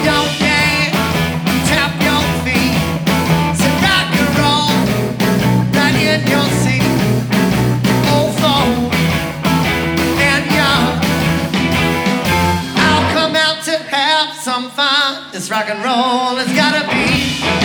Don't dance, tap your feet. So rock and roll right in your seat. Old folk and young, I'll come out to have some fun. This rock and roll has gotta be